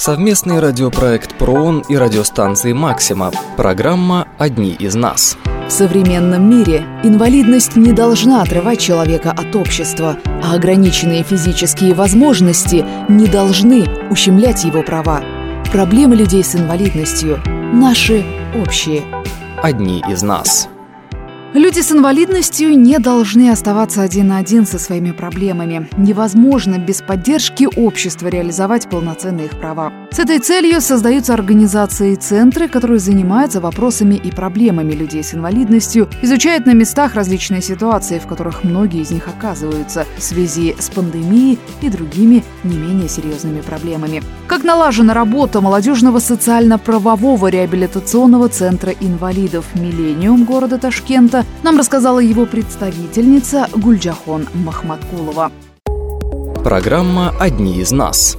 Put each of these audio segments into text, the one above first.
Совместный радиопроект ПРООН и радиостанции «Максима». Программа «Одни из нас». В современном мире инвалидность не должна отрывать человека от общества, а ограниченные физические возможности не должны ущемлять его права. Проблемы людей с инвалидностью наши общие. «Одни из нас». Люди с инвалидностью не должны оставаться один на один со своими проблемами. Невозможно без поддержки общества реализовать полноценные их права. С этой целью создаются организации и центры, которые занимаются вопросами и проблемами людей с инвалидностью, изучают на местах различные ситуации, в которых многие из них оказываются в связи с пандемией и другими не менее серьезными проблемами. Как налажена работа молодежного социально-правового реабилитационного центра инвалидов «Миллениум» города Ташкента, нам рассказала его представительница Гульджахон Махматкулова. Программа «Одни из нас».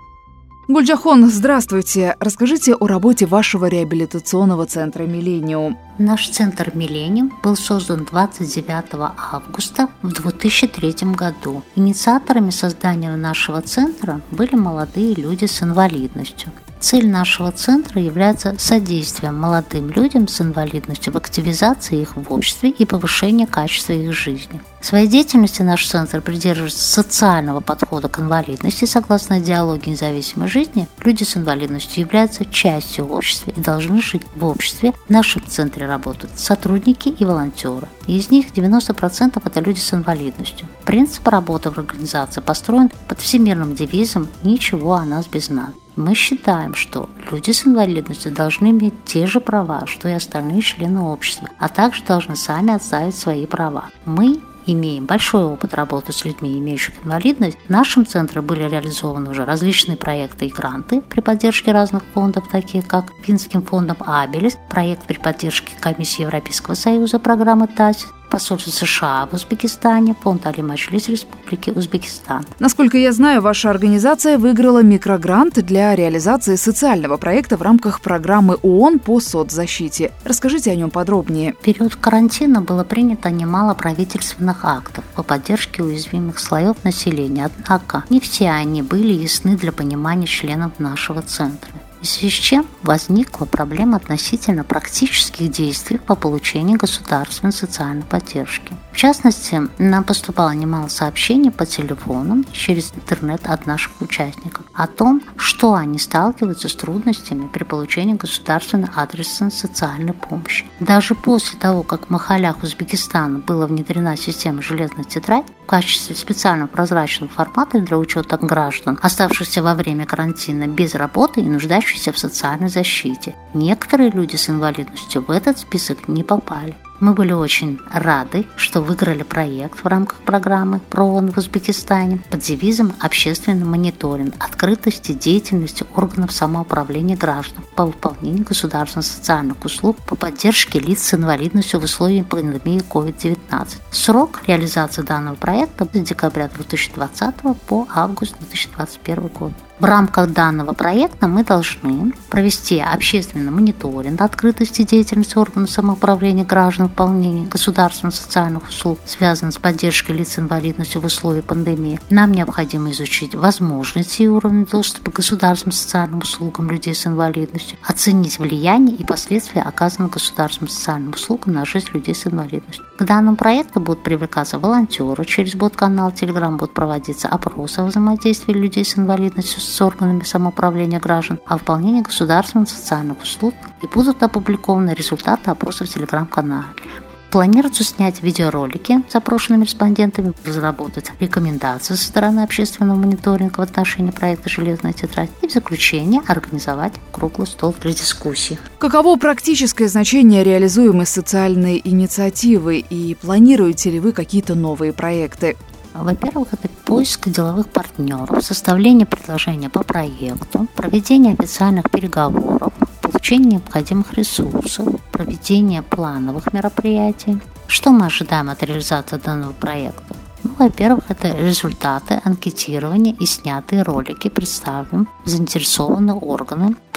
Гульджахон, здравствуйте. Расскажите о работе вашего реабилитационного центра «Миллениум». Наш центр «Миллениум» был создан 29 августа в 2003 году. Инициаторами создания нашего центра были молодые люди с инвалидностью. Цель нашего центра является содействием молодым людям с инвалидностью в активизации их в обществе и повышении качества их жизни. В своей деятельности наш центр придерживается социального подхода к инвалидности. Согласно идеологии независимой жизни, люди с инвалидностью являются частью общества и должны жить в обществе. В нашем центре работают сотрудники и волонтеры. Из них 90% это люди с инвалидностью. Принцип работы в организации построен под всемирным девизом «Ничего о нас без нас». Мы считаем, что люди с инвалидностью должны иметь те же права, что и остальные члены общества, а также должны сами отстаивать свои права. Мы имеем большой опыт работы с людьми, имеющих инвалидность. В нашем центре были реализованы уже различные проекты и гранты при поддержке разных фондов, таких как Финским фондом «Абелис», проект при поддержке Комиссии Европейского Союза, программы ТАСИС, посольство США в Узбекистане, фонд Али-Маджлис Республики Узбекистан. Насколько я знаю, ваша организация выиграла микрогрант для реализации социального проекта в рамках программы ООН по соцзащите. Расскажите о нем подробнее. В период карантина было принято немало правительственных актов по поддержке уязвимых слоев населения, однако не все они были ясны для понимания членов нашего центра. В связи с чем возникла проблема относительно практических действий по получению государственной социальной поддержки. В частности, нам поступало немало сообщений по телефону через интернет от наших участников о том, что они сталкиваются с трудностями при получении государственной адресной социальной помощи. Даже после того, как в Махалях Узбекистана была внедрена система «Железная тетрадь» в качестве специального прозрачного формата для учета граждан, оставшихся во время карантина без работы и нуждающихся в социальной защите, некоторые люди с инвалидностью в этот список не попали. Мы были очень рады, что выиграли проект в рамках программы ПРООН в Узбекистане под девизом «Общественный мониторинг открытости деятельности органов самоуправления граждан по выполнению государственных социальных услуг по поддержке лиц с инвалидностью в условиях пандемии COVID-19». Срок реализации данного проекта с декабря 2020 по август 2021 год. В рамках данного проекта мы должны провести общественный мониторинг открытости деятельности органов самоуправления граждан в выполнении государственных социальных услуг, связанных с поддержкой лиц с инвалидностью в условиях пандемии. Нам необходимо изучить возможности и уровень доступа к государственным социальным услугам людей с инвалидностью, оценить влияние и последствия оказанных государственным социальным услугам на жизнь людей с инвалидностью. К данному проекту будут привлекаться волонтеры, через бот-канал Telegram будут проводиться опросы о взаимодействии людей с инвалидностью с органами самоуправления граждан, о выполнении государственных социальных услуг и будут опубликованы результаты опросов в Telegram-канале. Планируется снять видеоролики с запрошенными респондентами, разработать рекомендации со стороны общественного мониторинга в отношении проекта «Железная тетрадь» и в заключение организовать круглый стол для дискуссий. Каково практическое значение реализуемой социальной инициативы и планируете ли вы какие-то новые проекты? Во-первых, это поиск деловых партнеров, составление предложения по проекту, проведение официальных переговоров, получение необходимых ресурсов, проведение плановых мероприятий. Что мы ожидаем от реализации данного проекта? Во-первых, это результаты анкетирования и снятые ролики представим в заинтересованные органы по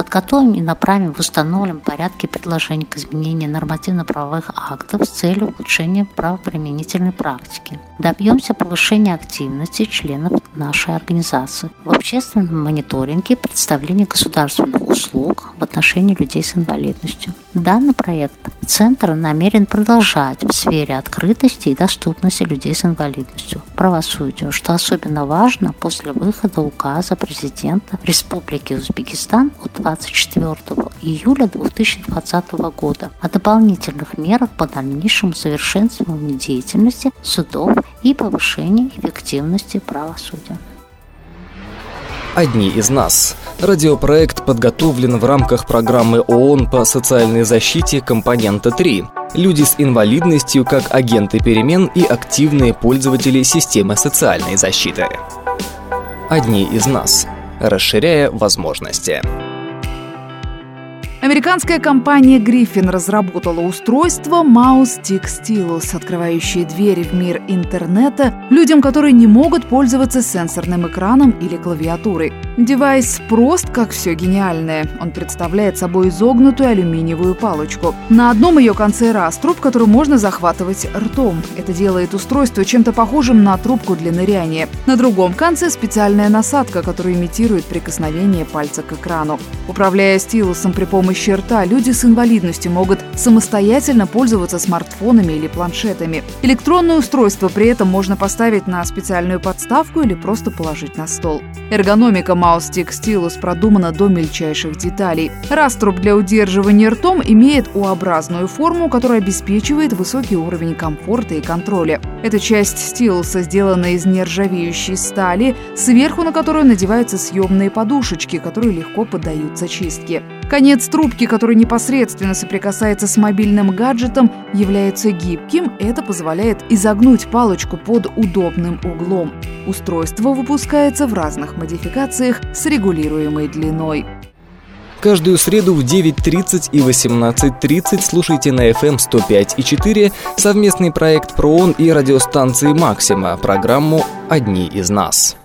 Подготовим и направим в установленном порядке предложения к изменению нормативно-правовых актов с целью улучшения правоприменительной практики. Добьемся повышения активности членов нашей организации в общественном мониторинге представления государственных услуг в отношении людей с инвалидностью. Данный проект Центр намерен продолжать в сфере открытости и доступности людей с инвалидностью, правосудию, что особенно важно после выхода указа президента Республики Узбекистан от 24 июля 2020 года о дополнительных мерах по дальнейшему совершенствованию деятельности судов и повышению эффективности правосудия. «Одни из нас». Радиопроект подготовлен в рамках программы ООН по социальной защите компонента 3. Люди с инвалидностью как агенты перемен и активные пользователи системы социальной защиты. «Одни из нас». Расширяя возможности. Американская компания Griffin разработала устройство Mouse Stick Stylus, открывающее двери в мир интернета людям, которые не могут пользоваться сенсорным экраном или клавиатурой. Девайс прост, как все гениальное. Он представляет собой изогнутую алюминиевую палочку. На одном ее конце раструб, который можно захватывать ртом. Это делает устройство чем-то похожим на трубку для ныряния. На другом конце специальная насадка, которая имитирует прикосновение пальца к экрану. Управляя стилусом при помощи рта, люди с инвалидностью могут самостоятельно пользоваться смартфонами или планшетами. Электронное устройство при этом можно поставить на специальную подставку или просто положить на стол. Эргономика Mouse Stick Stylus продумана до мельчайших деталей. Раструб для удерживания ртом имеет U-образную форму, которая обеспечивает высокий уровень комфорта и контроля. Эта часть стилуса сделана из нержавеющей стали, сверху на которую надеваются съемные подушечки, которые легко поддаются чистке. Конец трубки, который непосредственно соприкасается с мобильным гаджетом, является гибким. Это позволяет изогнуть палочку под удобным углом. Устройство выпускается в разных модификациях с регулируемой длиной. Каждую среду в 9:30 и 18:30 слушайте на FM 105,4 совместный проект ПРООН и радиостанции «Максима» программу «Одни из нас».